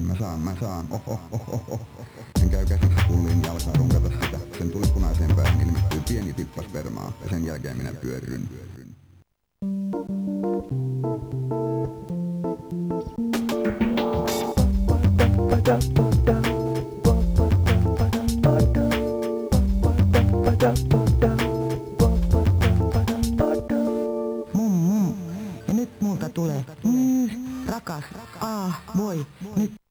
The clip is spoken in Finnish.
Mä saan. Sen käy käsiksi pulliin ja alkaa runkata sitä. Sen tuli punaiseen päähän ilmestyy pieni tippa spermaa ja sen jälkeen minä pyörryn. Ja nyt multa tulee rakas, voi.